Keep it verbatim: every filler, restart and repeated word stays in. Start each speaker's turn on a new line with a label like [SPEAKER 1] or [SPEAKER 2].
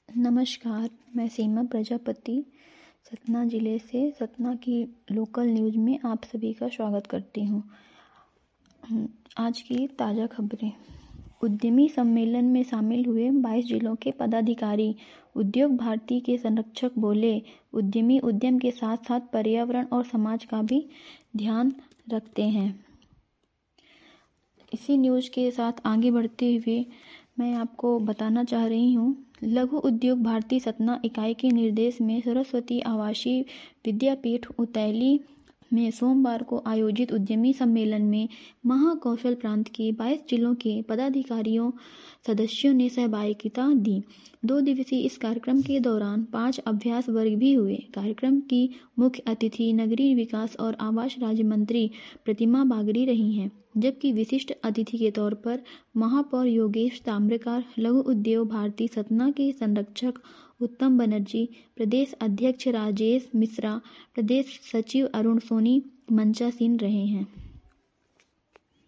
[SPEAKER 1] नमस्कार, मैं सीमा प्रजापति सतना ज़िले से सतना की लोकल न्यूज़ में आप सभी का स्वागत करती हूँ। आज की ताज़ा खबरें। उद्यमी सम्मेलन में शामिल हुए बाईस जिलों के पदाधिकारी। उद्योग भारती के संरक्षक बोले, उद्यमी उद्यम के साथ साथ पर्यावरण और समाज का भी ध्यान रखते हैं। इसी न्यूज़ के साथ आगे बढ़ते हुए मैं आपको बताना चाह रही हूँ, लघु उद्योग भारती सतना इकाई के निर्देश में सरस्वती आवासीय विद्यापीठ उतैली में सोमवार को आयोजित उद्यमी सम्मेलन में महाकौशल प्रांत के बाईस जिलों के पदाधिकारियों सदस्यों ने सहभागिता दी। दो दिवसीय इस कार्यक्रम के दौरान पांच अभ्यास वर्ग भी हुए। कार्यक्रम की मुख्य अतिथि नगरीय विकास और आवास राज्य मंत्री प्रतिमा बागरी रही हैं, जबकि विशिष्ट अतिथि के तौर पर महापौर योगेश ताम्रकार, लघु उद्योग भारती सतना के संरक्षक उत्तम बनर्जी, प्रदेश अध्यक्ष राजेश मिश्रा, प्रदेश सचिव अरुण सोनी मंचासीन रहे हैं।